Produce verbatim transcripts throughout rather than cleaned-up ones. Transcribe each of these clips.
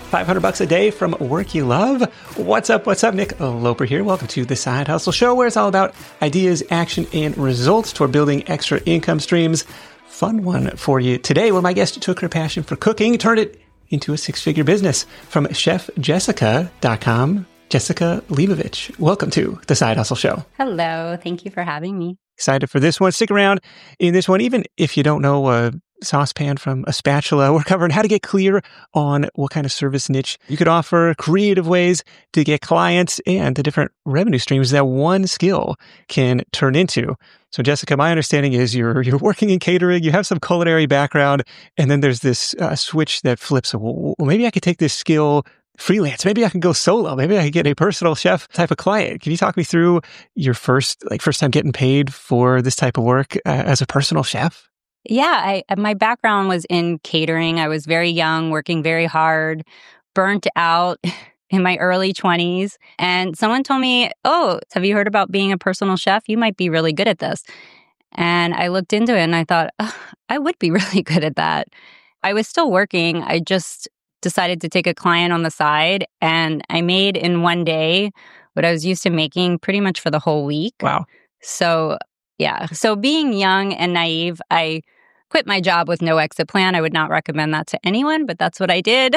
five hundred bucks a day from work you love. What's up? What's up? Nick Loper here. Welcome to the Side Hustle Show, where it's all about ideas, action, and results toward building extra income streams. Fun one for you today, where my guest took her passion for cooking, turned it into a six-figure business from chef jessica dot com. Jessica Leibovich, welcome to the Side Hustle Show. Hello. Thank you for having me. Excited for this one. Stick around in this one, even if you don't know a saucepan from a spatula. We're covering how to get clear on what kind of service niche you could offer, creative ways to get clients, and the different revenue streams that one skill can turn into. So, Jessica, my understanding is you're you're working in catering, you have some culinary background, and then there's this uh, switch that flips. Well, maybe I could take this skill freelance. Maybe I can go solo. Maybe I can get a personal chef type of client. Can you talk me through your first, like, first time getting paid for this type of work uh, as a personal chef? Yeah, I, my background was in catering. I was very young, working very hard, burnt out in my early twenties. And someone told me, oh, have you heard about being a personal chef? You might be really good at this. And I looked into it and I thought, oh, I would be really good at that. I was still working. I just decided to take a client on the side, and I made in one day what I was used to making pretty much for the whole week. Wow. So yeah. So being young and naive, I quit my job with no exit plan. I would not recommend that to anyone, but that's what I did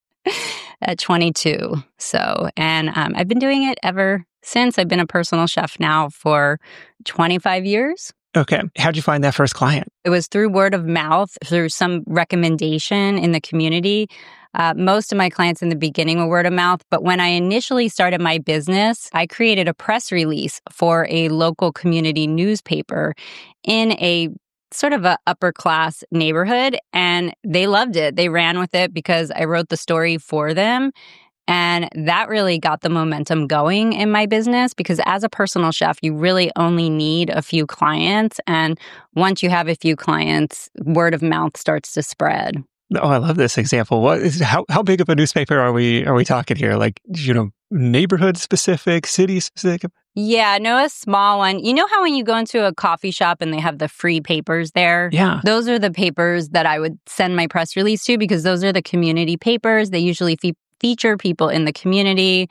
at twenty-two. So, and um, I've been doing it ever since. I've been a personal chef now for twenty-five years. Okay. How'd you find that first client? It was through word of mouth, through some recommendation in the community. Uh, most of my clients in the beginning were word of mouth, but when I initially started my business, I created a press release for a local community newspaper in a sort of a upper class neighborhood, and they loved it. They ran with it because I wrote the story for them. And that really got the momentum going in my business, because as a personal chef, you really only need a few clients. And once you have a few clients, word of mouth starts to spread. Oh, I love this example. What is how how big of a newspaper are we are we talking here? Like, you know, neighborhood specific, city specific? Yeah, no, a small one. You know how when you go into a coffee shop and they have the free papers there? Yeah. Those are the papers that I would send my press release to, because those are the community papers. They usually fe- feature people in the community,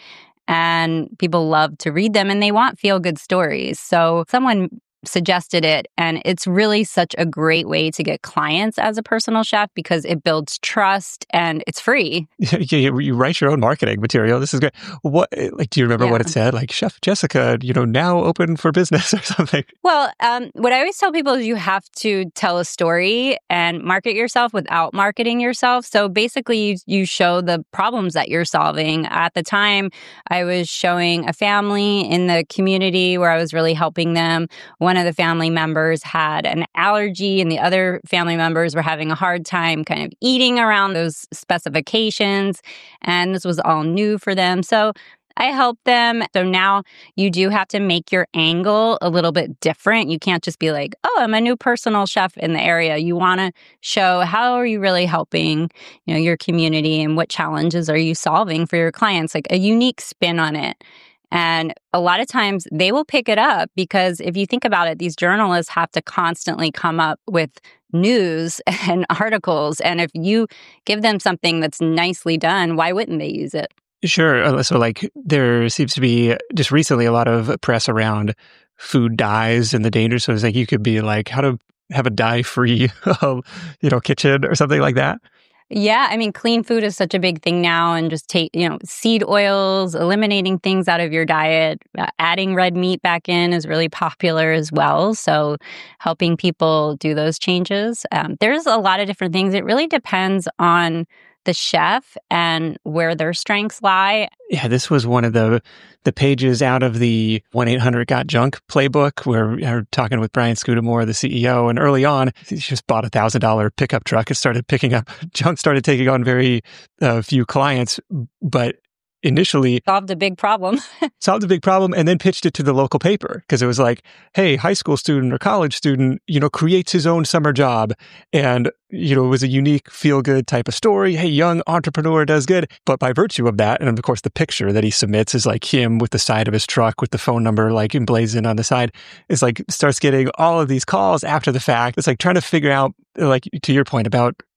and people love to read them, and they want feel-good stories. So someone suggested it, and it's really such a great way to get clients as a personal chef, because it builds trust and it's free. Yeah, you, you write your own marketing material. This is great. What, like, do you remember yeah. what it said? Like, Chef Jessica, you know, now open for business or something? Well, um, what I always tell people is you have to tell a story and market yourself without marketing yourself. So basically, you, you show the problems that you're solving. At the time, I was showing a family in the community where I was really helping them. One of the family members had an allergy, and the other family members were having a hard time kind of eating around those specifications. And this was all new for them. So I helped them. So now you do have to make your angle a little bit different. You can't just be like, oh, I'm a new personal chef in the area. You want to show how are you really helping, you know, your community, and what challenges are you solving for your clients, like a unique spin on it. And a lot of times they will pick it up, because if you think about it, these journalists have to constantly come up with news and articles. And if you give them something that's nicely done, why wouldn't they use it? Sure. So, like, there seems to be just recently a lot of press around food dyes and the dangers. So it's like you could be like, how to have a dye-free, you know, kitchen or something like that. Yeah, I mean, clean food is such a big thing now, and just take, you know, seed oils, eliminating things out of your diet, uh, adding red meat back in is really popular as well. So helping people do those changes. Um, there's a lot of different things. It really depends on the chef and where their strengths lie. Yeah, this was one of the the pages out of the one eight hundred got junk playbook, where we were talking with Brian Scudamore, the C E O, and early on, he just bought a one thousand dollars pickup truck and started picking up junk, started taking on very uh, few clients, but initially solved a big problem. solved a big problem and then pitched it to the local paper, because it was like, hey, high school student or college student, you know, creates his own summer job. And, you know, it was a unique feel-good type of story. Hey, young entrepreneur does good. But by virtue of that, and of course, the picture that he submits is like him with the side of his truck with the phone number like emblazoned on the side. It's like starts getting all of these calls after the fact. It's like trying to figure out, like, to your point about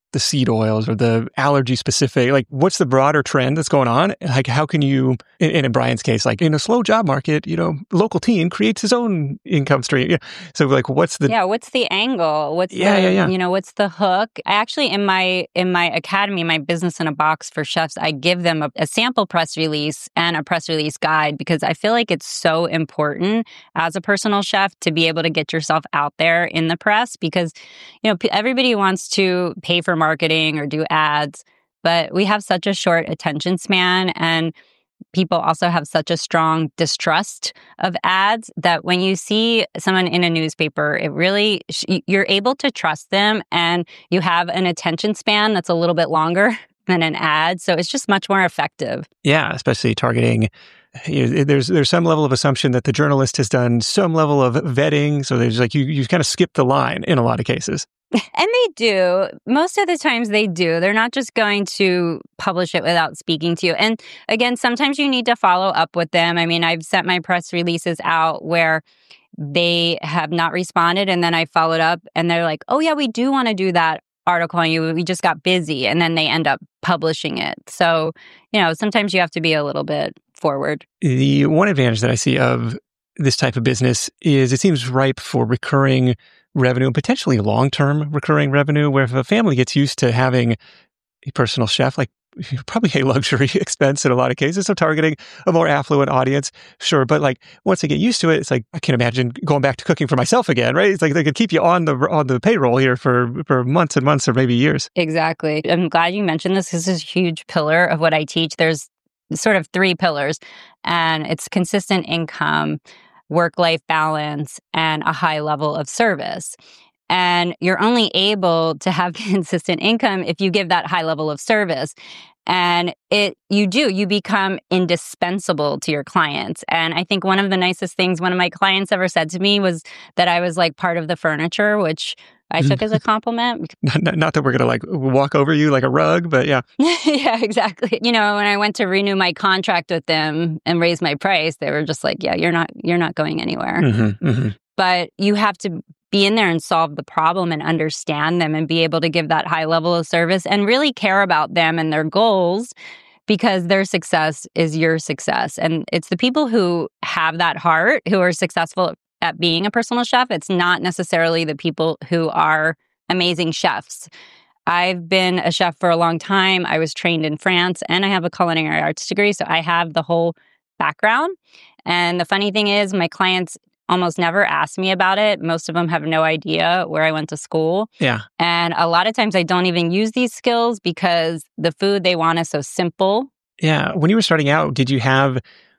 the seed oils or the allergy specific? Like, what's the broader trend that's going on? Like, how can you, and in Brian's case, like in a slow job market, you know, local teen creates his own income stream. Yeah. So like, what's the, yeah, what's the angle? What's yeah, the, yeah, yeah. you know, what's the hook? I actually, in my, in my academy, my business in a box for chefs, I give them a, a sample press release and a press release guide because I feel like it's so important as a personal chef to be able to get yourself out there in the press because, you know, everybody wants to pay for marketing or do ads, but we have such a short attention span and people also have such a strong distrust of ads that when you see someone in a newspaper, it really, you're able to trust them and you have an attention span that's a little bit longer than an ad. So it's just much more effective. Yeah, especially targeting. You know, there's there's some level of assumption that the journalist has done some level of vetting. So there's like, you, you kind of skip the line in a lot of cases. And they do. Most of the times they do. They're not just going to publish it without speaking to you. And again, sometimes you need to follow up with them. I mean, I've sent my press releases out where they have not responded. And then I followed up and they're like, oh yeah, we do want to do that article on you. We just got busy. And then they end up publishing it. So, you know, sometimes you have to be a little bit forward. The one advantage that I see of this type of business is it seems ripe for recurring revenue, potentially long-term recurring revenue, where if a family gets used to having a personal chef, like probably a luxury expense in a lot of cases, so targeting a more affluent audience, sure. But like once they get used to it, it's like, I can imagine going back to cooking for myself again, right? It's like they could keep you on the on the payroll here for, for months and months or maybe years. Exactly. I'm glad you mentioned this. This is a huge pillar of what I teach. There's sort of three pillars, and it's consistent income, work-life balance, and a high level of service. And you're only able to have consistent income if you give that high level of service. And it, you do, you become indispensable to your clients. And I think one of the nicest things one of my clients ever said to me was that I was like part of the furniture, which I took as a compliment. Not, not that we're going to like walk over you like a rug, but yeah. Yeah, exactly. You know, when I went to renew my contract with them and raise my price, they were just like, yeah, you're not, you're not going anywhere. Mm-hmm, mm-hmm. But you have to be in there and solve the problem and understand them and be able to give that high level of service and really care about them and their goals, because their success is your success. And it's the people who have that heart who are successful at being a personal chef. It's not necessarily the people who are amazing chefs. I've been a chef for a long time. I was trained in France and I have a culinary arts degree. So I have the whole background. And the funny thing is, my clients almost never ask me about it. Most of them have no idea where I went to school. Yeah. And a lot of times I don't even use these skills because the food they want is so simple. Yeah. When you were starting out, did you have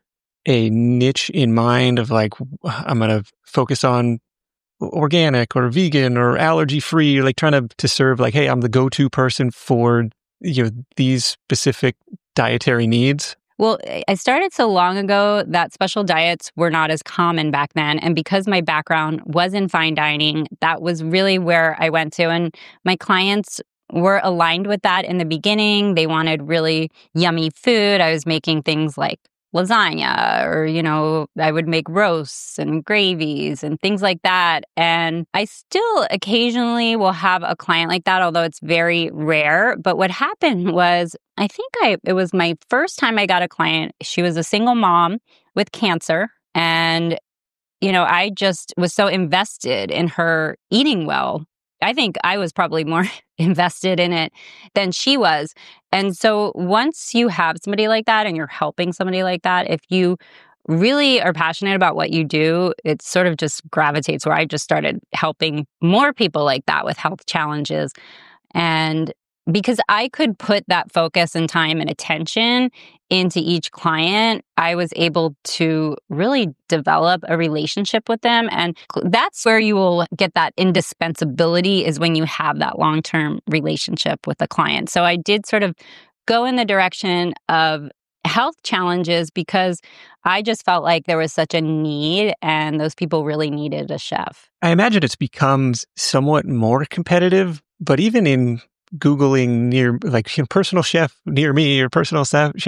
a niche in mind of like, I'm going to focus on organic or vegan or allergy free, like trying to, to serve like, hey, I'm the go-to person for, you know, these specific dietary needs? Well, I started so long ago that special diets were not as common back then. And because my background was in fine dining, that was really where I went to. And my clients were aligned with that in the beginning. They wanted really yummy food. I was making things like lasagna, or, you know, I would make roasts and gravies and things like that. And I still occasionally will have a client like that, although it's very rare. But what happened was, I think I it was my first time I got a client. She was a single mom with cancer. And, you know, I just was so invested in her eating well. I think I was probably more invested in it than she was. And so once you have somebody like that and you're helping somebody like that, if you really are passionate about what you do, it sort of just gravitates, where I just started helping more people like that with health challenges. And because I could put that focus and time and attention into each client, I was able to really develop a relationship with them. And that's where you will get that indispensability, is when you have that long-term relationship with the client. So I did sort of go in the direction of health challenges because I just felt like there was such a need and those people really needed a chef. I imagine it's become somewhat more competitive, but even in Googling near, like, you know, personal chef near me or personal chef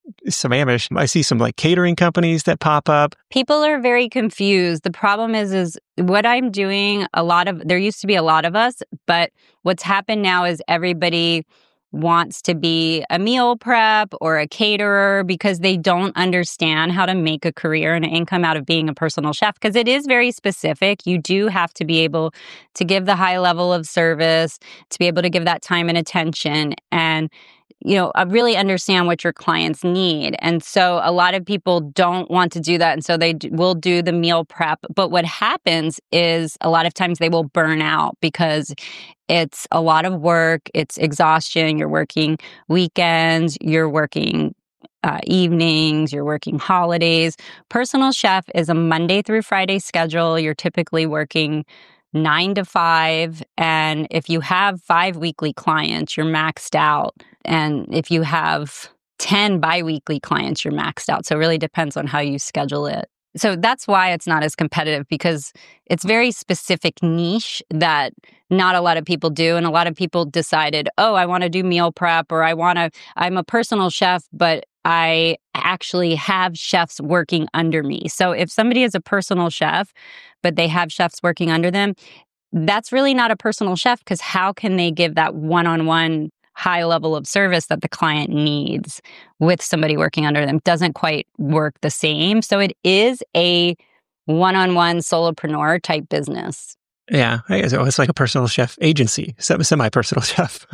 Sammamish. I see some like catering companies that pop up. People are very confused. The problem is, is what I'm doing, a lot of, there used to be a lot of us, but what's happened now is everybody wants to be a meal prep or a caterer because they don't understand how to make a career and an income out of being a personal chef, because it is very specific. You do have to be able to give the high level of service, to be able to give that time and attention, and you know, uh, really understand what your clients need. And so a lot of people don't want to do that. And so they d- will do the meal prep. But what happens is a lot of times they will burn out because it's a lot of work. It's exhaustion. You're working weekends. You're working uh, evenings. You're working holidays. Personal chef is a Monday through Friday schedule. You're typically working nine to five. And if you have five weekly clients, you're maxed out. And if you have ten biweekly clients, you're maxed out. So it really depends on how you schedule it. So that's why it's not as competitive, because it's very specific niche that not a lot of people do. And a lot of people decided, oh, I want to do meal prep, or I want to, I'm a personal chef, but I actually have chefs working under me. So if somebody is a personal chef, but they have chefs working under them, that's really not a personal chef, because how can they give that one-on-one high level of service that the client needs with somebody working under them? Doesn't quite work the same. So it is a one-on-one solopreneur type business. Yeah, I guess it's like a personal chef agency, semi-personal chef.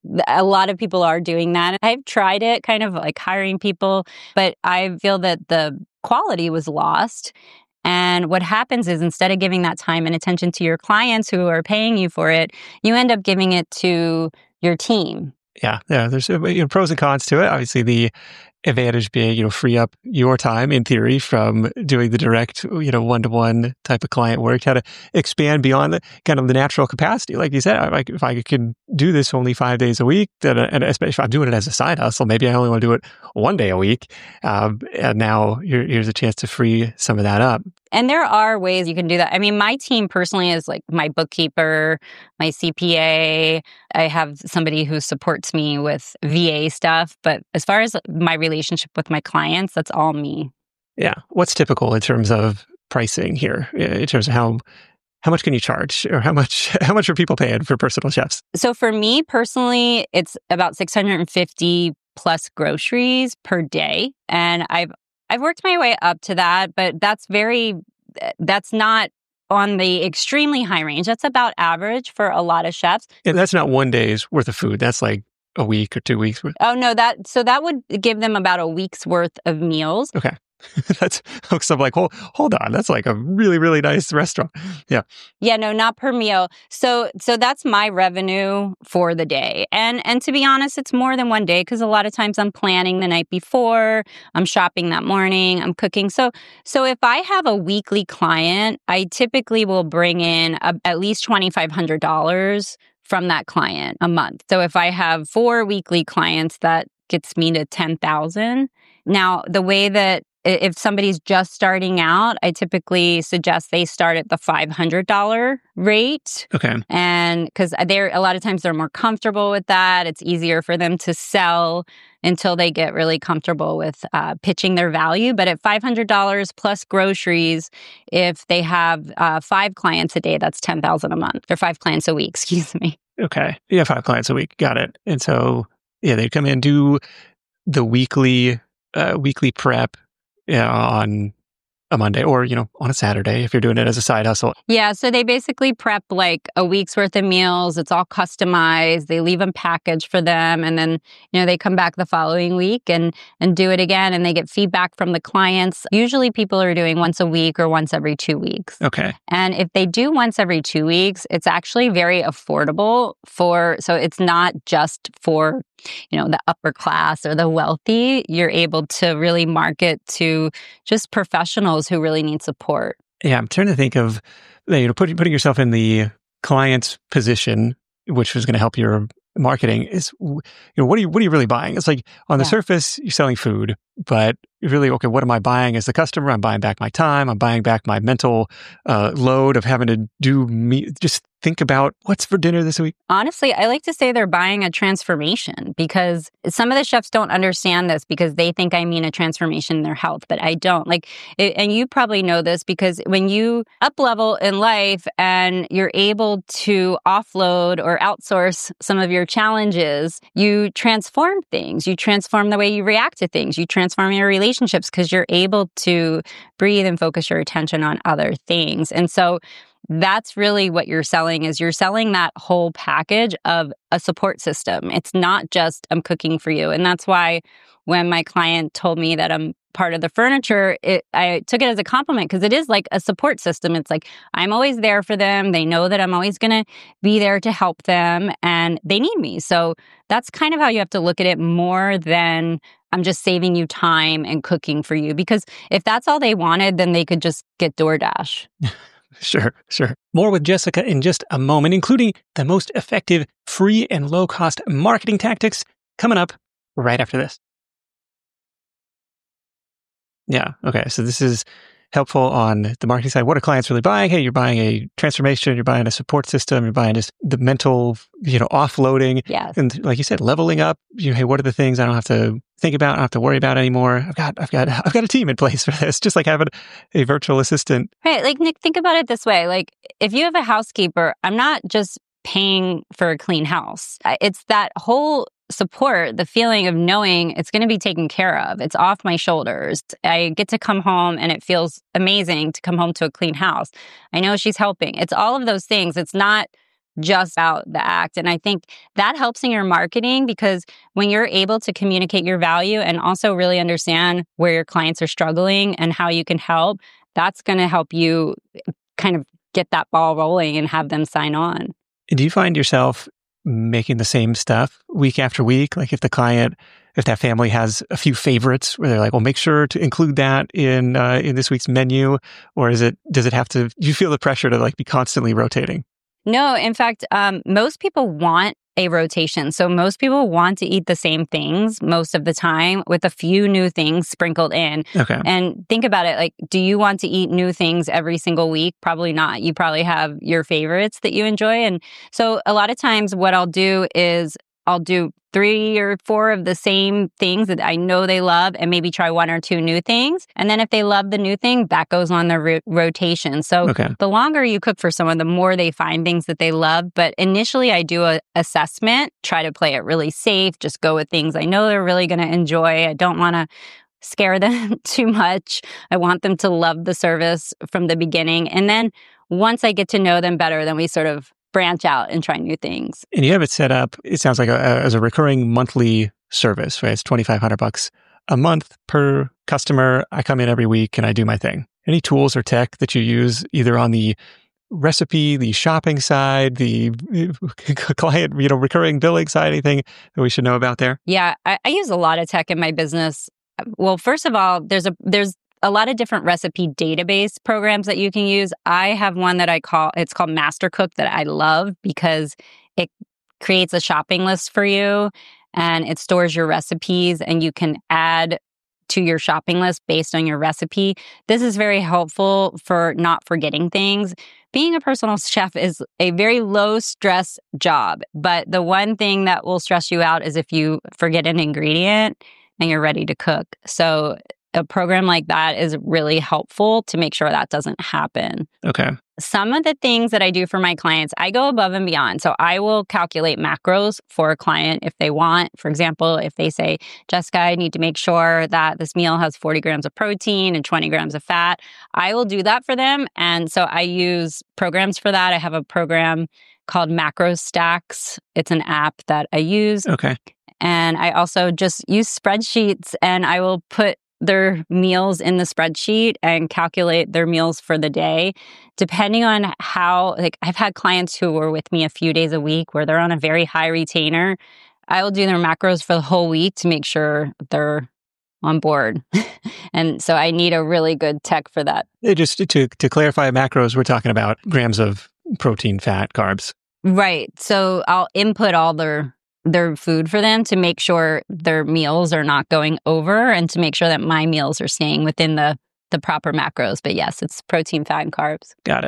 A lot of people are doing that. I've tried it, kind of like hiring people, but I feel that the quality was lost. And what happens is, instead of giving that time and attention to your clients who are paying you for it, you end up giving it to your team. Yeah, yeah. There's you know, pros and cons to it. Obviously, the advantage being, you know, free up your time in theory from doing the direct, you know, one-to-one type of client work, how to expand beyond the kind of the natural capacity. Like you said, like if I can do this only five days a week, then, and especially if I'm doing it as a side hustle, maybe I only want to do it one day a week. Um, and now here, here's a chance to free some of that up. And there are ways you can do that. I mean, my team personally is like my bookkeeper, my C P A. I have somebody who supports me with V A stuff. But as far as my relationship with my clients, that's all me. Yeah. What's typical in terms of pricing here, in terms of how how much can you charge, or how much how much are people paying for personal chefs? So for me personally, it's about six hundred fifty plus groceries per day. And I've I've worked my way up to that, but that's very, that's not on the extremely high range. That's about average for a lot of chefs. And that's not one day's worth of food. That's like a week or two weeks worth. Oh, no, that, so that would give them about a week's worth of meals. Okay. That's, so I'm like, hold, hold on. That's like a really, really nice restaurant. Yeah. Yeah, no, not per meal. So, so that's my revenue for the day. And, and to be honest, it's more than one day, because a lot of times I'm planning the night before, I'm shopping that morning, I'm cooking. So, so if I have a weekly client, I typically will bring in a, at least twenty-five hundred dollars from that client a month. So if I have four weekly clients, that gets me to ten thousand dollars. Now, the way that if somebody's just starting out, I typically suggest they start at the five hundred dollars rate. Okay. And because they're, a lot of times they're more comfortable with that. It's easier for them to sell until they get really comfortable with uh, pitching their value. But at five hundred dollars plus groceries, if they have uh, five clients a day, that's ten thousand dollars a month, or five clients a week, excuse me. Okay. Yeah, five clients a week. Got it. And so, yeah, they come in, do the weekly, uh, weekly prep, yeah, on a Monday, or, you know, on a Saturday if you're doing it as a side hustle. Yeah. So they basically prep like a week's worth of meals. It's all customized. They leave them packaged for them. And then, you know, they come back the following week and, and do it again. And they get feedback from the clients. Usually people are doing once a week or once every two weeks. Okay. And if they do once every two weeks, it's actually very affordable for, so it's not just for, you know, the upper class or the wealthy. You're able to really market to just professionals who really need support. Yeah, I'm trying to think of, you know, putting putting yourself in the client's position, which was going to help your marketing. Is, you know, what are you what are you really buying? It's like on the yeah. surface, you're selling food, but really, okay, what am I buying as the customer? I'm buying back my time. I'm buying back my mental uh, load of having to do me, just think about what's for dinner this week? Honestly, I like to say they're buying a transformation, because some of the chefs don't understand this because they think I mean a transformation in their health, but I don't. Like, it, and you probably know this, because when you up level in life and you're able to offload or outsource some of your challenges, you transform things. You transform the way you react to things. You transform your relationships because you're able to breathe and focus your attention on other things. And so that's really what you're selling, is you're selling that whole package of a support system. It's not just I'm cooking for you. And that's why when my client told me that I'm part of the furniture, it, I took it as a compliment, because it is like a support system. It's like I'm always there for them. They know that I'm always going to be there to help them, and they need me. So that's kind of how you have to look at it, more than I'm just saving you time and cooking for you. Because if that's all they wanted, then they could just get DoorDash. Sure, sure. More with Jessica in just a moment, including the most effective free and low-cost marketing tactics, coming up right after this. Yeah, okay. So this is helpful on the marketing side. What are clients really buying? Hey, you're buying a transformation, you're buying a support system, you're buying just the mental, you know, offloading. Yes. And like you said, leveling up. You know, hey, what are the things I don't have to think about, I don't have to worry about anymore? I've got, I've got, I've got a team in place for this. Just like having a virtual assistant. Right. Like, Nick, think about it this way. Like, if you have a housekeeper, I'm not just paying for a clean house. It's that whole support, the feeling of knowing it's going to be taken care of. It's off my shoulders. I get to come home and it feels amazing to come home to a clean house. I know she's helping. It's all of those things. It's not just about the act. And I think that helps in your marketing, because when you're able to communicate your value and also really understand where your clients are struggling and how you can help, that's going to help you kind of get that ball rolling and have them sign on. Do you find yourself making the same stuff week after week? Like if the client, if that family has a few favorites where they're like, well, make sure to include that in uh, in this week's menu, or is it, does it have to, do you feel the pressure to like be constantly rotating? No, in fact, um, most people want a rotation. So most people want to eat the same things most of the time with a few new things sprinkled in. Okay. And think about it, like, do you want to eat new things every single week? Probably not. You probably have your favorites that you enjoy. And so a lot of times what I'll do is I'll do three or four of the same things that I know they love and maybe try one or two new things. And then if they love the new thing, that goes on the ro- rotation. So okay. The longer you cook for someone, the more they find things that they love. But initially I do a assessment, try to play it really safe, just go with things I know they're really going to enjoy. I don't want to scare them too much. I want them to love the service from the beginning. And then once I get to know them better, then we sort of branch out and try new things. And you have it set up, it sounds like a, a, as a recurring monthly service, right? It's twenty-five hundred bucks a month per customer. I come in every week and I do my thing. Any tools or tech that you use either on the recipe, the shopping side, the client, you know, recurring billing side, anything that we should know about there? Yeah, I, I use a lot of tech in my business. Well, first of all, there's a there's a lot of different recipe database programs that you can use. I have one that I call, it's called MasterCook, that I love because it creates a shopping list for you and it stores your recipes and you can add to your shopping list based on your recipe. This is very helpful for not forgetting things. Being a personal chef is a very low stress job, but the one thing that will stress you out is if you forget an ingredient and you're ready to cook. So a program like that is really helpful to make sure that doesn't happen. Okay. Some of the things that I do for my clients, I go above and beyond. So I will calculate macros for a client if they want. For example, if they say, Jessica, I need to make sure that this meal has forty grams of protein and twenty grams of fat, I will do that for them. And so I use programs for that. I have a program called Macro Stacks. It's an app that I use. Okay. And I also just use spreadsheets and I will put their meals in the spreadsheet and calculate their meals for the day. Depending on how, like I've had clients who were with me a few days a week where they're on a very high retainer. I will do their macros for the whole week to make sure they're on board. And so I need a really good tech for that. It just to, to clarify macros, we're talking about grams of protein, fat, carbs. Right. So I'll input all their their food for them to make sure their meals are not going over and to make sure that my meals are staying within the, the proper macros. But yes, it's protein, fat, and carbs. Got it.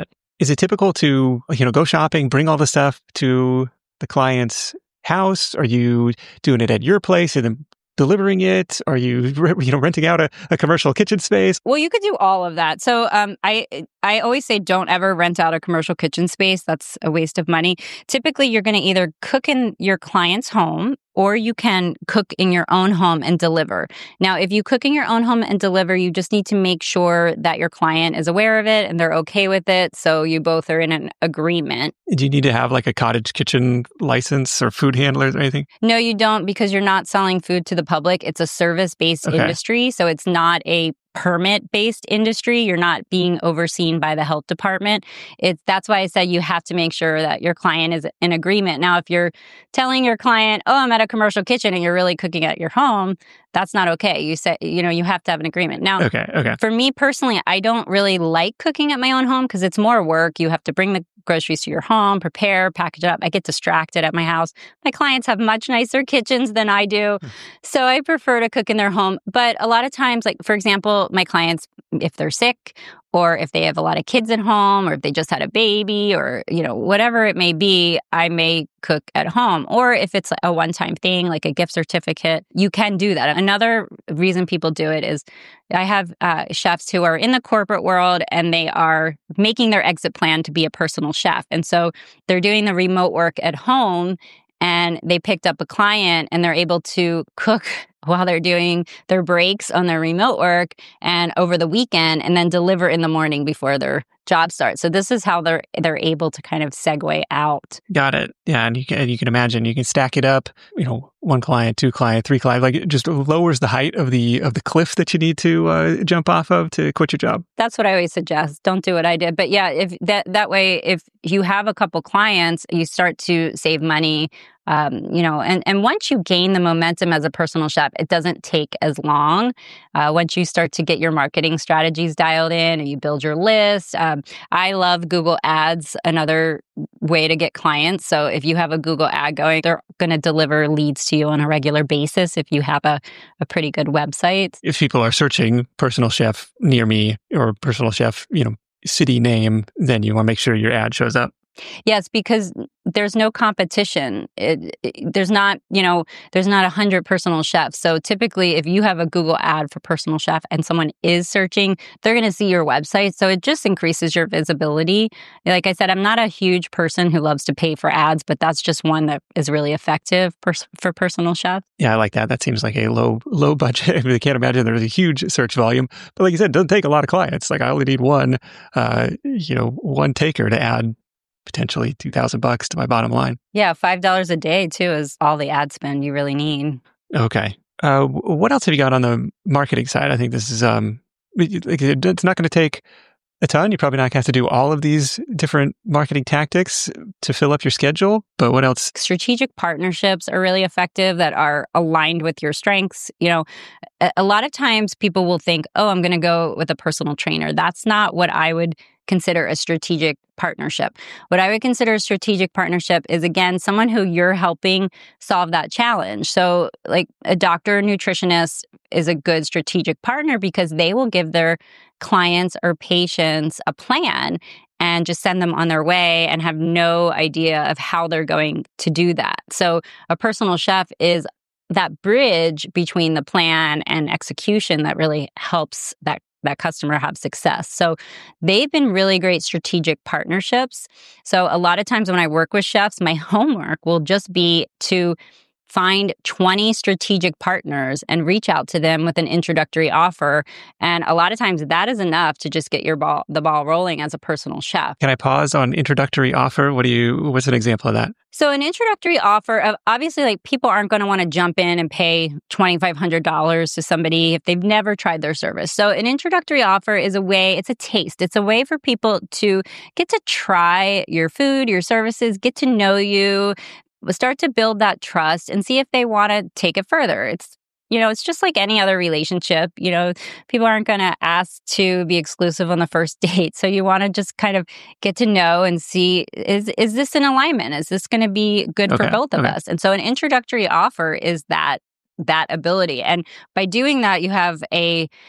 is it typical to, you know, go shopping, bring all the stuff to the client's house? Are you doing it at your place and then delivering it? Are you, you know, renting out a, a commercial kitchen space? Well, you could do all of that. So um, I I always say don't ever rent out a commercial kitchen space. That's a waste of money. Typically, you're going to either cook in your client's home or you can cook in your own home and deliver. Now, if you cook in your own home and deliver, you just need to make sure that your client is aware of it and they're okay with it. So you both are in an agreement. Do you need to have like a cottage kitchen license or food handlers or anything? No, you don't, because you're not selling food to the public. It's a service-based Okay. industry. So it's not a permit-based industry. You're not being overseen by the health department. It's that's why I said you have to make sure that your client is in agreement. Now, if you're telling your client, "Oh, I'm at a commercial kitchen," and you're really cooking at your home, that's not okay. You say, you know, you have to have an agreement. Now, Okay, okay. for me personally, I don't really like cooking at my own home because it's more work. You have to bring the groceries to your home, prepare, package it up. I get distracted at my house. My clients have much nicer kitchens than I do. So I prefer to cook in their home. But a lot of times, like, for example, my clients, if they're sick or if they have a lot of kids at home or if they just had a baby or, you know, whatever it may be, I may cook at home. Or if it's a one-time thing, like a gift certificate, you can do that. Another reason people do it is I have uh, chefs who are in the corporate world and they are making their exit plan to be a personal chef. And so they're doing the remote work at home and they picked up a client and they're able to cook while they're doing their breaks on their remote work and over the weekend and then deliver in the morning before their job starts. So this is how they're they're able to kind of segue out. Got it. Yeah, and you can you can imagine you can stack it up. You know, one client, two client, three client. Like it just lowers the height of the of the cliff that you need to uh, jump off of to quit your job. That's what I always suggest. Don't do what I did. But yeah, if that that way, if you have a couple clients, you start to save money. Um, you know, and, and once you gain the momentum as a personal chef, it doesn't take as long. Uh, once you start to get your marketing strategies dialed in and you build your list. Um, I love Google Ads, another way to get clients. So if you have a Google ad going, they're going to deliver leads to you on a regular basis if you have a, a pretty good website. If people are searching personal chef near me or personal chef, you know, city name, then you want to make sure your ad shows up. Yes, because there's no competition. It, it, there's not, you know, there's not a hundred personal chefs. So typically, if you have a Google ad for personal chef and someone is searching, they're going to see your website. So it just increases your visibility. Like I said, I'm not a huge person who loves to pay for ads, but that's just one that is really effective pers- for personal chefs. Yeah, I like that. That seems like a low, low budget. I mean, I can't imagine there's a huge search volume. But like you said, it doesn't take a lot of clients. Like I only need one, uh, you know, one taker to add potentially two thousand bucks to my bottom line. Yeah, five dollars a day too is all the ad spend you really need. Okay. Uh, what else have you got on the marketing side? I think this is, um, it's not going to take a ton. You're probably not going to have to do all of these different marketing tactics to fill up your schedule, but what else? Strategic partnerships are really effective that are aligned with your strengths. You know, a, a lot of times people will think, oh, I'm going to go with a personal trainer. That's not what I would consider a strategic partnership. What I would consider a strategic partnership is, again, someone who you're helping solve that challenge. So like a doctor or nutritionist is a good strategic partner because they will give their clients or patients a plan and just send them on their way and have no idea of how they're going to do that. So a personal chef is that bridge between the plan and execution that really helps that that customer have success. So they've been really great strategic partnerships. So a lot of times when I work with chefs, my homework will just be to find twenty strategic partners and reach out to them with an introductory offer. And a lot of times that is enough to just get your ball, the ball rolling as a personal chef. Can I pause on introductory offer? What do you, what's an example of that? So an introductory offer of, obviously, like, people aren't going to want to jump in and pay twenty-five hundred dollars to somebody if they've never tried their service. So an introductory offer is a way, it's a taste. It's a way for people to get to try your food, your services, get to know you, start to build that trust and see if they want to take it further. It's, you know, it's just like any other relationship. You know, people aren't going to ask to be exclusive on the first date. So you want to just kind of get to know and see, is is this in alignment? Is this going to be good Okay, for both of okay. us? And so an introductory offer is that that ability. And by doing that, you have a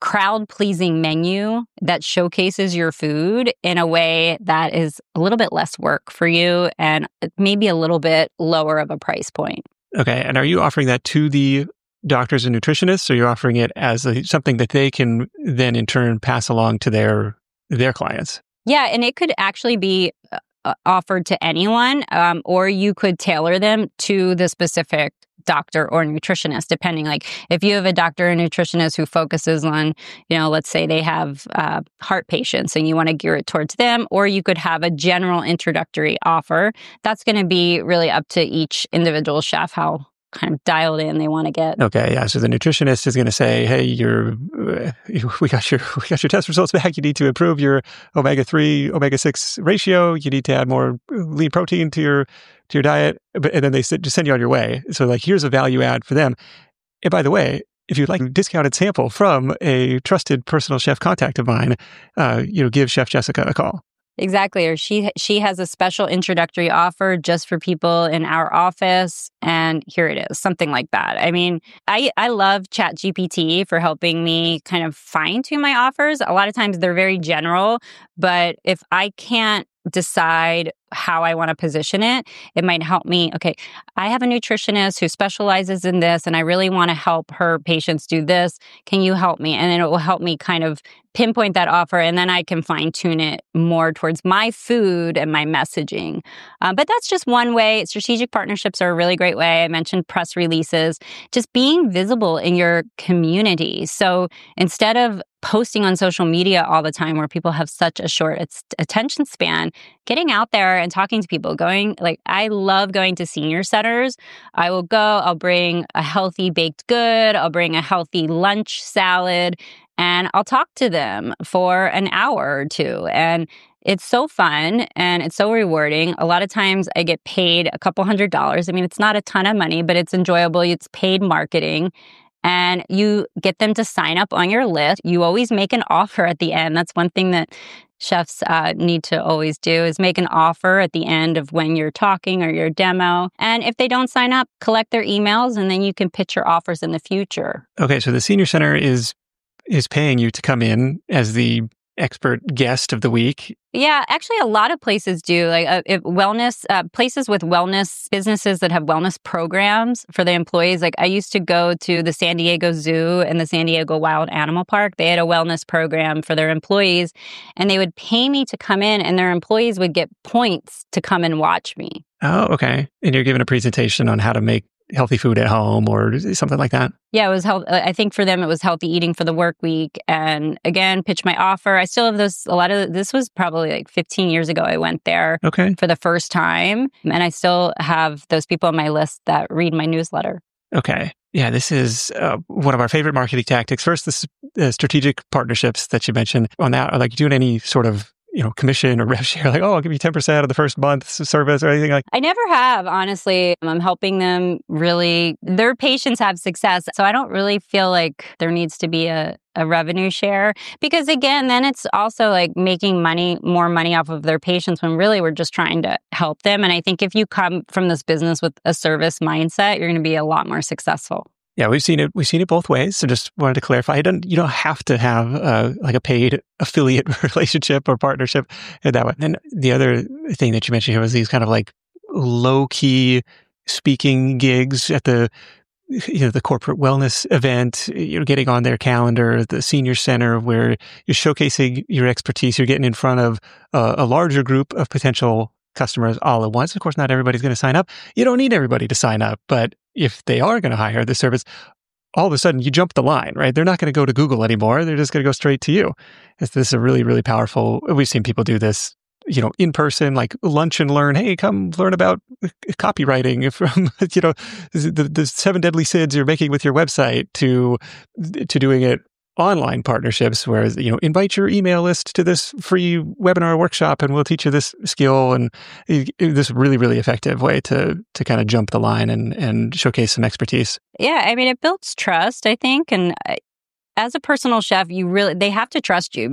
crowd-pleasing menu that showcases your food in a way that is a little bit less work for you and maybe a little bit lower of a price point. Okay. And are you offering that to the doctors and nutritionists, or you're offering it as a, something that they can then in turn pass along to their their clients? Yeah, and it could actually be uh, offered to anyone, um, or you could tailor them to the specific doctor or nutritionist, depending. Like if you have a doctor or nutritionist who focuses on, you know, let's say they have uh, heart patients and you want to gear it towards them, or you could have a general introductory offer. That's going to be really up to each individual chef how kind of dialed in they want to get. Okay, yeah. So the nutritionist is going to say, "Hey, you're, uh, we got your we got your test results back. You need to improve your omega three, omega six ratio. You need to add more lean protein to your to your diet." And then they just send you on your way. So like, here's a value add for them. And by the way, if you'd like a discounted sample from a trusted personal chef contact of mine, uh, you know, give Chef Jessica a call. Exactly. Or she she has a special introductory offer just for people in our office. And here it is, something like that. I mean, I, I love ChatGPT for helping me kind of fine tune my offers. A lot of times they're very general, but if I can't decide how I want to position it, it might help me. Okay, I have a nutritionist who specializes in this and I really want to help her patients do this. Can you help me? And then it will help me kind of pinpoint that offer, and then I can fine tune it more towards my food and my messaging. Um, but that's just one way. Strategic partnerships are a really great way. I mentioned press releases, just being visible in your community. So instead of posting on social media all the time where people have such a short attention span, getting out there and talking to people, going, like, I love going to senior centers. I will go, I'll bring a healthy baked good, I'll bring a healthy lunch salad, and I'll talk to them for an hour or two. And it's so fun and it's so rewarding. A lot of times I get paid a couple hundred dollars. I mean, it's not a ton of money, but it's enjoyable. It's paid marketing. And you get them to sign up on your list. You always make an offer at the end. That's one thing that chefs uh, need to always do, is make an offer at the end of when you're talking or your demo. And if they don't sign up, collect their emails, and then you can pitch your offers in the future. Okay, so the Senior Center is is paying you to come in as the expert guest of the week. Yeah, actually, a lot of places do. Like uh, if wellness, uh, places with wellness, businesses that have wellness programs for the employees. Like I used to go to the San Diego Zoo and the San Diego Wild Animal Park. They had a wellness program for their employees, and they would pay me to come in, and their employees would get points to come and watch me. Oh, okay. And you're giving a presentation on how to make healthy food at home or something like that? Yeah, it was health. I think for them, it was healthy eating for the work week. And again, pitch my offer. I still have those, a lot of, this was probably like fifteen years ago. I went there okay. for the first time. And I still have those people on my list that read my newsletter. Okay. Yeah, this is uh, one of our favorite marketing tactics. First, the uh, strategic partnerships that you mentioned. On that, are like doing any sort of you know, commission or rev share, like, oh, I'll give you ten percent of the first month's service or anything like that? I never have, honestly. I'm helping them really, their patients have success. So I don't really feel like there needs to be a, a revenue share, because again, then it's also like making money, more money off of their patients when really we're just trying to help them. And I think if you come from this business with a service mindset, you're going to be a lot more successful. Yeah, we've seen it. We've seen it both ways. So just wanted to clarify. You don't, you don't have to have uh, like a paid affiliate relationship or partnership in that way. And the other thing that you mentioned here was these kind of like low key speaking gigs at the, you know, the corporate wellness event. You're getting on their calendar, the senior center, where you're showcasing your expertise. You're getting in front of uh, a larger group of potential customers all at once. Of course, not everybody's going to sign up. You don't need everybody to sign up, but if they are going to hire the service, all of a sudden you jump the line, right? They're not going to go to Google anymore. They're just going to go straight to you. This is a really, really powerful. We've seen people do this, you know, in person, like lunch and learn. Hey, come learn about copywriting from, you know, the, the seven deadly sins you're making with your website to, to doing it online partnerships, whereas, you know, invite your email list to this free webinar workshop and we'll teach you this skill. And it, it, this really, really effective way to to kind of jump the line and, and showcase some expertise. Yeah, I mean, it builds trust, I think. And as a personal chef, you really, they have to trust you because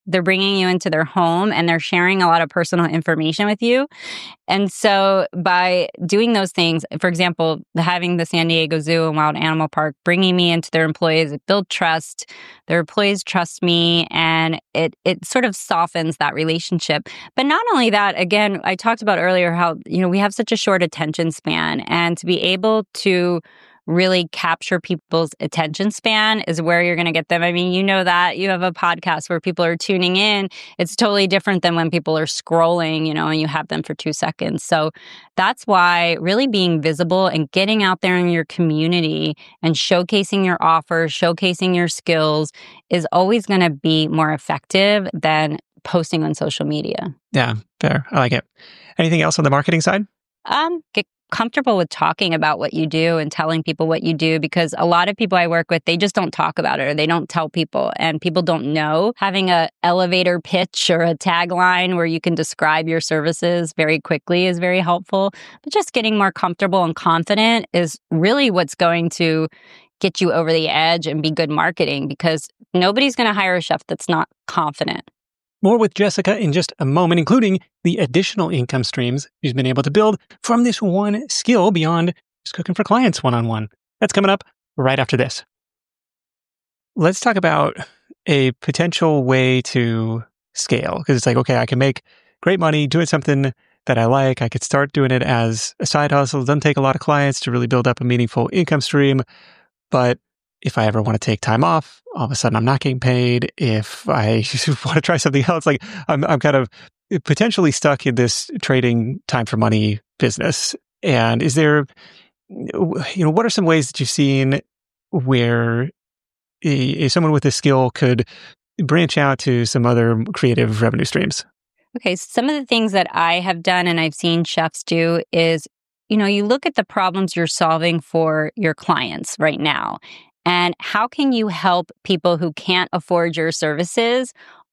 they're bringing you into their home and they're sharing a lot of personal information with you. And so by doing those things, for example, having the San Diego Zoo and Wild Animal Park, bringing me into their employees, it builds trust. Their employees trust me, and it it sort of softens that relationship. But not only that, again, I talked about earlier how, you know, we have such a short attention span, and to be able to really capture people's attention span is where you're going to get them. I mean, you know that you have a podcast where people are tuning in. It's totally different than when people are scrolling, you know, and you have them for two seconds. So that's why really being visible and getting out there in your community and showcasing your offers, showcasing your skills is always going to be more effective than posting on social media. Yeah, fair. I like it. Anything else on the marketing side? Um, get comfortable with talking about what you do and telling people what you do, because a lot of people I work with, they just don't talk about it or they don't tell people, and people don't know. Having a elevator pitch or a tagline where you can describe your services very quickly is very helpful. But just getting more comfortable and confident is really what's going to get you over the edge and be good marketing, because nobody's going to hire a chef that's not confident. More with Jessica in just a moment, including the additional income streams she's been able to build from this one skill beyond just cooking for clients one-on-one. That's coming up right after this. Let's talk about a potential way to scale, because it's like, okay, I can make great money doing something that I like. I could start doing it as a side hustle. It doesn't take a lot of clients to really build up a meaningful income stream. But if I ever want to take time off, all of a sudden I'm not getting paid. If I want to try something else, like I'm, I'm kind of potentially stuck in this trading time for money business. And is there, you know, what are some ways that you've seen where a, a, someone with this skill could branch out to some other creative revenue streams? Okay, so some of the things that I have done and I've seen chefs do is, you know, you look at the problems you're solving for your clients right now. And how can you help people who can't afford your services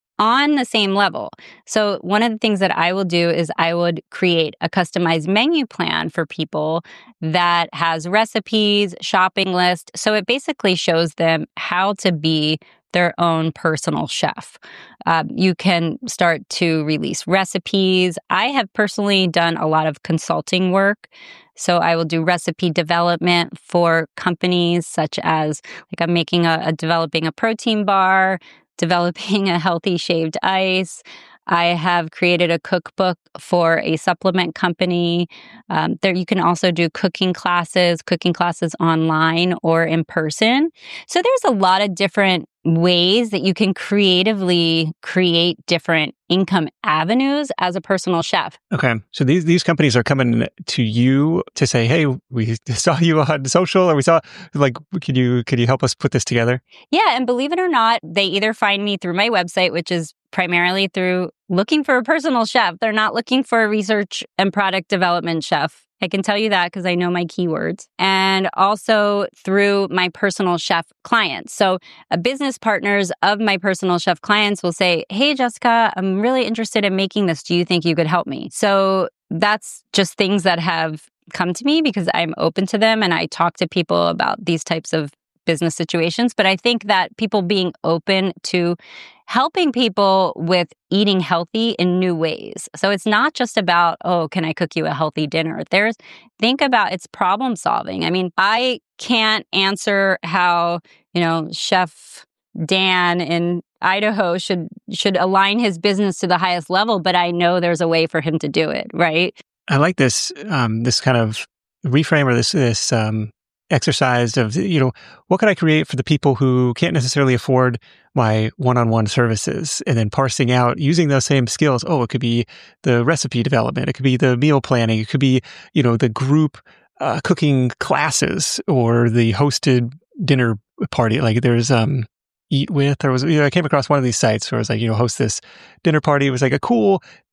on the same level? So one of the things that I will do is I would create a customized menu plan for people that has recipes, shopping list. So it basically shows them how to be their own personal chef. Um, you can start to release recipes. I have personally done a lot of consulting work. So I will do recipe development for companies such as, like I'm making a, a developing a protein bar, developing a healthy shaved ice. I have created a cookbook for a supplement company. Um, there, you can also do cooking classes, cooking classes online or in person. So there's a lot of different ways that you can creatively create different income avenues as a personal chef. Okay. So these these companies are coming to you to say, hey, we saw you on social, or we saw, like, could you could you help us put this together? Yeah. And believe it or not, they either find me through my website, which is primarily through looking for a personal chef. They're not looking for a research and product development chef. I can tell you that because I know my keywords. And also through my personal chef clients. So uh, business partners of my personal chef clients will say, hey, Jessica, I'm really interested in making this. Do you think you could help me? So that's just things that have come to me because I'm open to them and I talk to people about these types of business situations. But I think that people being open to helping people with eating healthy in new ways. So it's not just about, oh, can I cook you a healthy dinner? There's, think about it's problem solving. I mean, I can't answer how, you know, Chef Dan in Idaho should should align his business to the highest level, but I know there's a way for him to do it, right? I like this um, this kind of reframe or this this um, exercise of, you know, what can I create for the people who can't necessarily afford my one-on-one services, and then parsing out using those same skills. Oh, it could be the recipe development. It could be the meal planning. It could be, you know, the group uh, cooking classes or the hosted dinner party. Like there's um, Eat With, or was, you know, I came across one of these sites where it was like, you know, host this dinner party. It was like a cool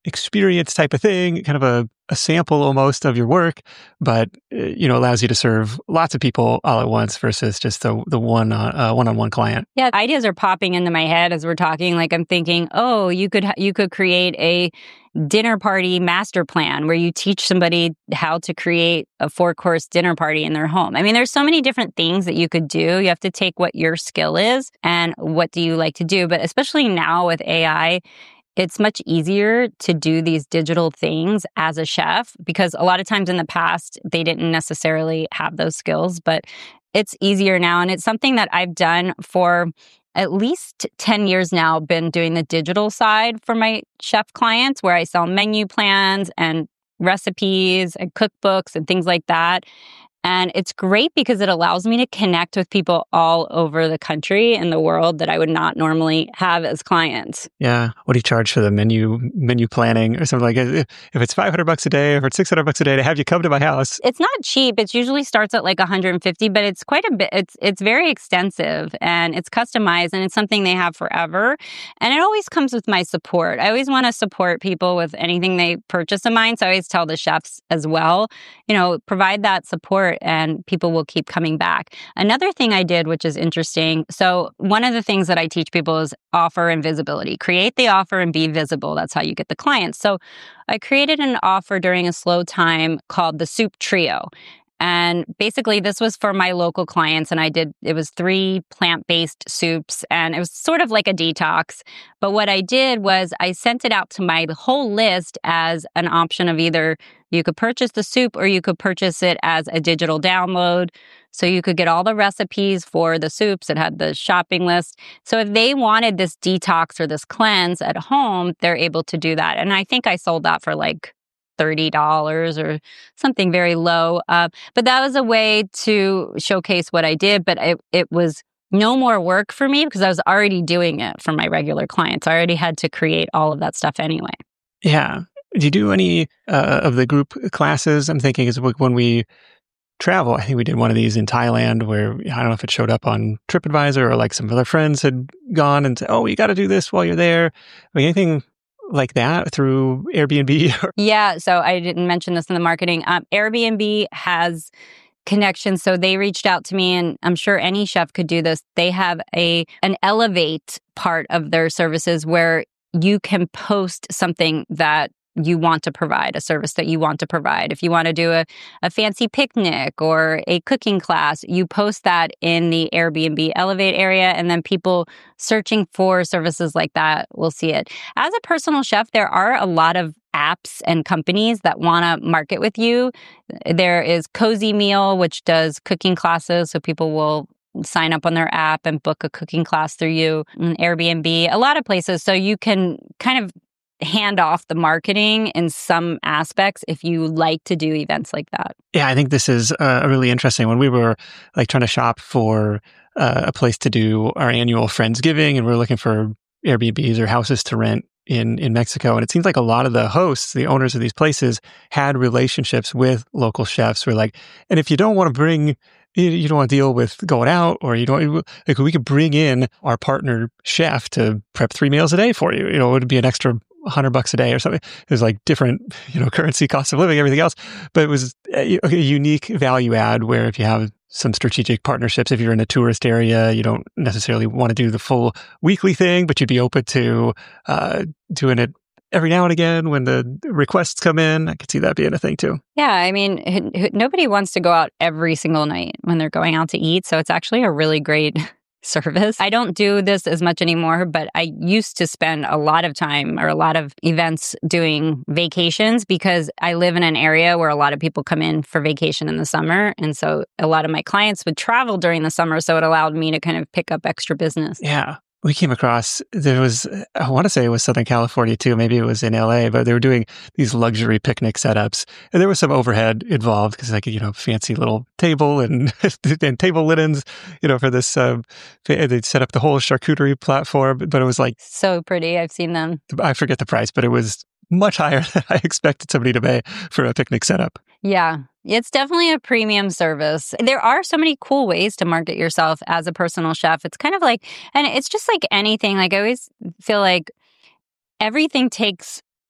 experience type of thing, kind of a, a sample almost of your work, but uh, you know, allows you to serve lots of people all at once versus just the the one uh, one-on-one client. Yeah, ideas are popping into my head as we're talking. Like I'm thinking, oh, you could you could create a dinner party master plan where you teach somebody how to create a four-course dinner party in their home. I mean, there's so many different things that you could do. You have to take what your skill is and what do you like to do. But especially now with A I, it's much easier to do these digital things as a chef because a lot of times in the past, they didn't necessarily have those skills, but it's easier now. And it's something that I've done for at least ten years now, been doing the digital side for my chef clients where I sell menu plans and recipes and cookbooks and things like that. And it's great because it allows me to connect with people all over the country and the world that I would not normally have as clients. Yeah. What do you charge for the menu menu planning or something like that? If it's five hundred bucks a day, if it's six hundred bucks a day to have you come to my house. It's not cheap. It usually starts at like one hundred fifty, but it's quite a bit. It's it's very extensive and it's customized and it's something they have forever. And it always comes with my support. I always want to support people with anything they purchase of mine. So I always tell the chefs as well, you know, provide that support and people will keep coming back. Another thing I did, which is interesting. So one of the things that I teach people is offer and visibility. Create the offer and be visible. That's how you get the clients. So I created an offer during a slow time called the Soup Trio. And basically this was for my local clients and I did, it was three plant-based soups and it was sort of like a detox. But what I did was I sent it out to my whole list as an option of either you could purchase the soup or you could purchase it as a digital download. So you could get all the recipes for the soups. It had the shopping list. So if they wanted this detox or this cleanse at home, they're able to do that. And I think I sold that for like thirty dollars or something very low. Uh, but that was a way to showcase what I did. But it, it was no more work for me because I was already doing it for my regular clients. I already had to create all of that stuff anyway. Yeah. Do you do any uh, of the group classes? I'm thinking is when we travel, I think we did one of these in Thailand where I don't know if it showed up on TripAdvisor or like some other friends had gone and said, oh, you got to do this while you're there. I mean, anything like that through Airbnb? Yeah. So I didn't mention this in the marketing. Um, Airbnb has connections. So they reached out to me and I'm sure any chef could do this. They have a an Elevate part of their services where you can post something that you want to provide, a service that you want to provide. If you want to do a, a fancy picnic or a cooking class, you post that in the Airbnb Elevate area, and then people searching for services like that will see it. As a personal chef, there are a lot of apps and companies that want to market with you. There is Cozy Meal, which does cooking classes, so people will sign up on their app and book a cooking class through you. And Airbnb, a lot of places. So you can kind of hand off the marketing in some aspects if you like to do events like that. Yeah, I think this is uh, really interesting. When we were like trying to shop for uh, a place to do our annual Friendsgiving and we were looking for Airbnbs or houses to rent in, in Mexico. And it seems like a lot of the hosts, the owners of these places, had relationships with local chefs. We're like, and if you don't want to bring you don't want to deal with going out or you don't, like we could bring in our partner chef to prep three meals a day for you. You know, it would be an extra hundred bucks a day or something. There's like different, you know, currency, cost of living, everything else. But it was a, a unique value add where if you have some strategic partnerships, if you're in a tourist area, you don't necessarily want to do the full weekly thing, but you'd be open to uh, doing it every now and again when the requests come in. I could see that being a thing too. Yeah, I mean, nobody wants to go out every single night when they're going out to eat. So it's actually a really great service. I don't do this as much anymore, but I used to spend a lot of time or a lot of events doing vacations because I live in an area where a lot of people come in for vacation in the summer. And so a lot of my clients would travel during the summer. So it allowed me to kind of pick up extra business. Yeah. We came across, there was, I want to say it was Southern California too, maybe it was in L A, but they were doing these luxury picnic setups. And there was some overhead involved because like, you know, fancy little table and, and table linens, you know, for this, um, they'd set up the whole charcuterie platform, but it was like. So pretty. I've seen them. I forget the price, but it was much higher than I expected somebody to pay for a picnic setup. Yeah. It's definitely a premium service. There are so many cool ways to market yourself as a personal chef. It's kind of like, and it's just like anything. Like I always feel like everything takes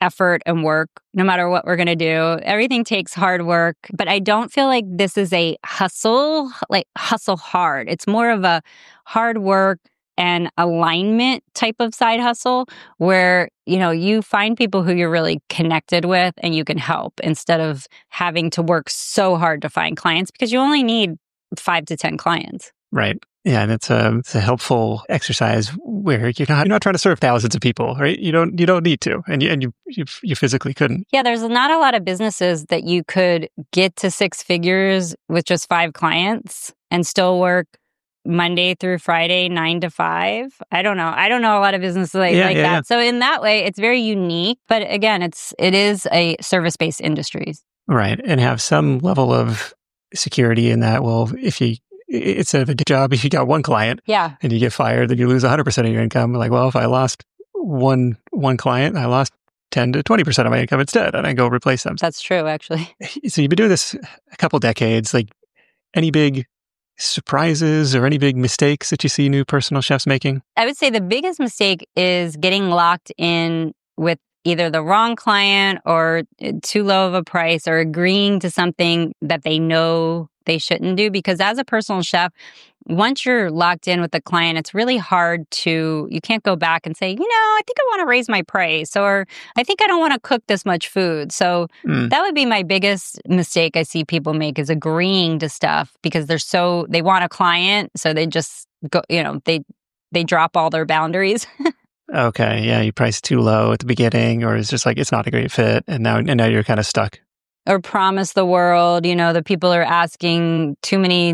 effort and work no matter what we're going to do. Everything takes hard work, but I don't feel like this is a hustle, like hustle hard. It's more of a hard work and alignment type of side hustle where, you know, you find people who you're really connected with and you can help instead of having to work so hard to find clients because you only need five to ten clients. Right. Yeah, and it's a it's a helpful exercise where you're not you're not trying to serve thousands of people, right? You don't you don't need to, and you and you you, you physically couldn't. Yeah, there's not a lot of businesses that you could get to six figures with just five clients and still work Monday through Friday, nine to five. I don't know. I don't know a lot of businesses like, yeah, like yeah, that. yeah. So in that way, it's very unique. But again, it's it is a service based industry, right? And have some level of security in that. Well, if you it's a good job if you got one client, yeah, and you get fired, then you lose one hundred percent of your income. Like, well, if I lost one one client, I lost ten to twenty percent of my income instead, and I go replace them. That's true, actually. So you've been doing this a couple decades. Like, any big surprises or any big mistakes that you see new personal chefs making? I would say the biggest mistake is getting locked in with either the wrong client or too low of a price or agreeing to something that they know they shouldn't do. Because as a personal chef, once you're locked in with the client, it's really hard to, you can't go back and say, you know, I think I want to raise my price, or I think I don't want to cook this much food. So mm. that would be my biggest mistake I see people make, is agreeing to stuff because they're so, they want a client. So they just go, you know, they, they drop all their boundaries. Okay. Yeah. You price too low at the beginning, or it's just like, it's not a great fit. And now, and now you're kind of stuck. Or promise the world, you know, the people are asking too many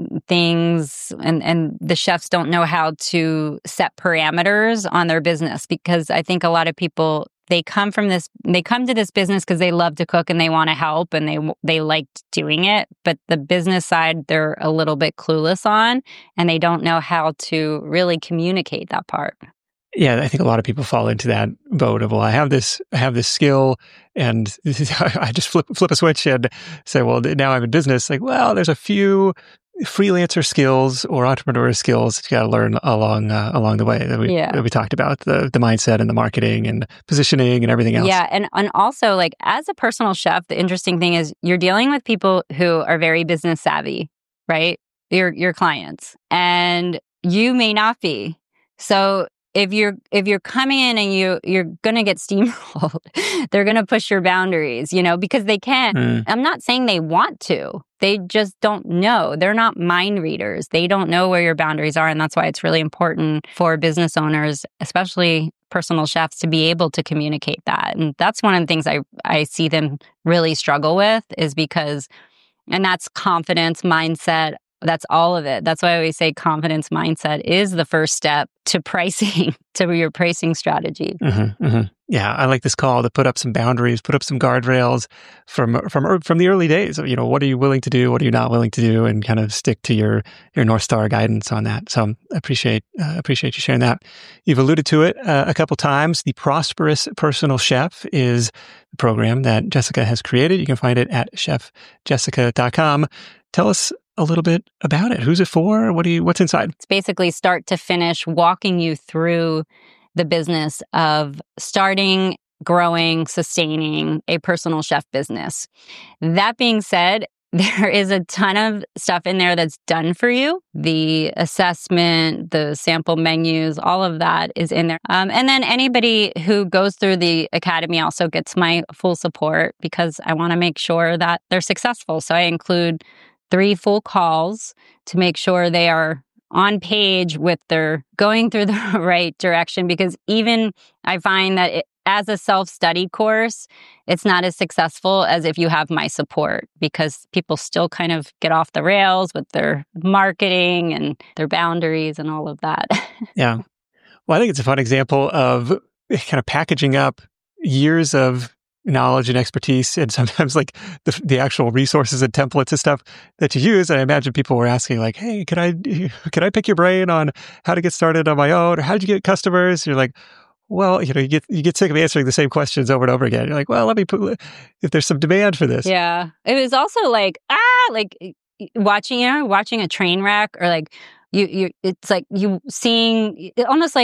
things, and, and the chefs don't know how to set parameters on their business. Because I think a lot of people, they come from this, they come to this business because they love to cook and they want to help and they they like doing it. But the business side, they're a little bit clueless on, and they don't know how to really communicate that part. Yeah, I think a lot of people fall into that boat of, well, I have this, I have this skill, and I just flip flip a switch and say, well, now I'm in business. Like, well, there's a few freelancer skills or entrepreneur skills that you got to learn along uh, along the way that we yeah. that we talked about, the the mindset and the marketing and positioning and everything else. Yeah, and and also, like, as a personal chef, the interesting thing is you're dealing with people who are very business savvy, right? Your your clients, and you may not be. So If you're if you're coming in and you you're gonna get steamrolled, they're gonna push your boundaries, you know, because they can't. Mm. I'm not saying they want to. They just don't know. They're not mind readers. They don't know where your boundaries are, and that's why it's really important for business owners, especially personal chefs, to be able to communicate that. And that's one of the things I I see them really struggle with, is because, and that's confidence, mindset. That's all of it. That's why I always say confidence mindset is the first step to pricing, to your pricing strategy. Mm-hmm, mm-hmm. Yeah, I like this call to put up some boundaries, put up some guardrails from from from the early days. You know, what are you willing to do? What are you not willing to do? And kind of stick to your your North Star guidance on that. So I appreciate uh, appreciate you sharing that. You've alluded to it uh, a couple times. The Prosperous Personal Chef is the program that Jessica has created. You can find it at chef jessica dot com. Tell us a little bit about it. Who's it for? What do you, what's inside? It's basically start to finish, walking you through the business of starting, growing, sustaining a personal chef business. That being said, there is a ton of stuff in there that's done for you. The assessment, the sample menus, all of that is in there. Um, and then anybody who goes through the academy also gets my full support, because I want to make sure that they're successful. So I include three full calls to make sure they are on page with their going through the right direction. Because even I find that it, as a self-study course, it's not as successful as if you have my support, because people still kind of get off the rails with their marketing and their boundaries and all of that. Yeah. Well, I think it's a fun example of kind of packaging up years of knowledge and expertise, and sometimes like the the actual resources and templates and stuff that you use. And I imagine people were asking like, hey, could I, could I pick your brain on how to get started on my own? Or how did you get customers? You're like, well, you know, you get, you get sick of answering the same questions over and over again. You're like, well, let me put, if there's some demand for this. Yeah. It was also like, ah, like watching, you know, watching a train wreck, or like you, you, it's like you seeing, almost like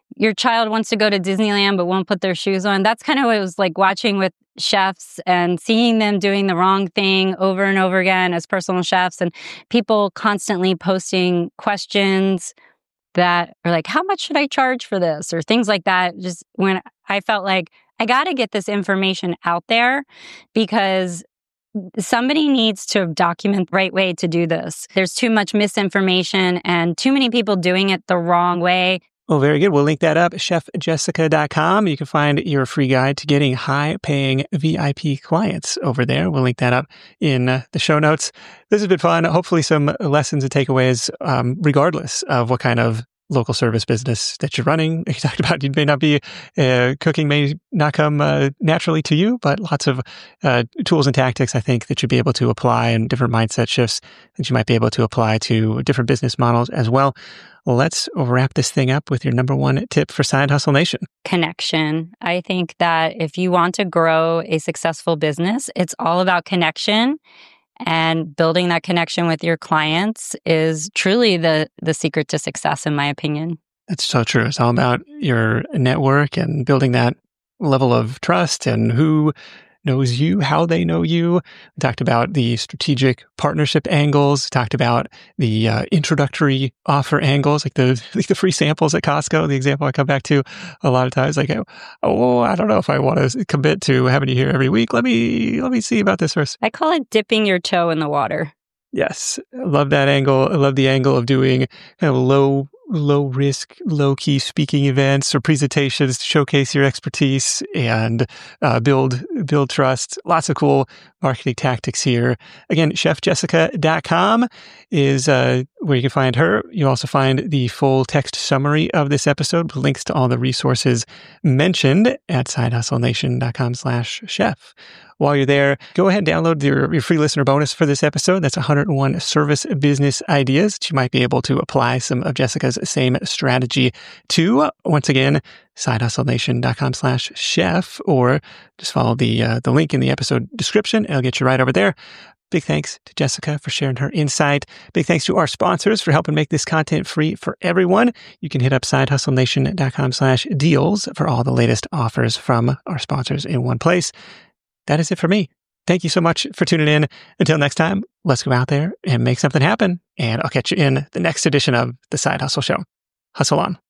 your child wants to go to Disneyland but won't put their shoes on. That's kind of what it was like watching with chefs and seeing them doing the wrong thing over and over again as personal chefs, and people constantly posting questions that are like, how much should I charge for this? Or things like that. Just when I felt like I got to get this information out there because somebody needs to document the right way to do this. There's too much misinformation and too many people doing it the wrong way. Well, very good. We'll link that up, chef jessica dot com. You can find your free guide to getting high-paying V I P clients over there. We'll link that up in uh, the show notes. This has been fun. Hopefully some lessons and takeaways, um, regardless of what kind of local service business that you're running. You talked about you may not be, uh, cooking may not come uh, naturally to you, but lots of uh, tools and tactics, I think, that you'll be able to apply, and different mindset shifts that you might be able to apply to different business models as well. Let's wrap this thing up with your number one tip for Side Hustle Nation. Connection. I think that if you want to grow a successful business, it's all about connection. And building that connection with your clients is truly the the secret to success, in my opinion. That's so true. It's all about your network and building that level of trust and who knows you, how they know you. We talked about the strategic partnership angles, talked about the uh, introductory offer angles, like the like the free samples at Costco, the example I come back to a lot of times. Like, oh, I don't know if I want to commit to having you here every week. Let me let me see about this first. I call it dipping your toe in the water. Yes. I love that angle. I love the angle of doing kind of low, low risk, low key speaking events or presentations to showcase your expertise and uh, build, build trust. Lots of cool marketing tactics here. Again, chef jessica dot com is uh, where you can find her. You also find the full text summary of this episode with links to all the resources mentioned at side hustle nation dot com slash chef. While you're there, go ahead and download your, your free listener bonus for this episode. That's one hundred one service business ideas that you might be able to apply some of Jessica's same strategy to. Once again, side hustle nation dot com slash chef, or just follow the uh, the link in the episode description. It'll get you right over there. Big thanks to Jessica for sharing her insight. Big thanks to our sponsors for helping make this content free for everyone. You can hit up side hustle nation dot com slash deals for all the latest offers from our sponsors in one place. That is it for me. Thank you so much for tuning in. Until next time, let's go out there and make something happen. And I'll catch you in the next edition of The Side Hustle Show. Hustle on.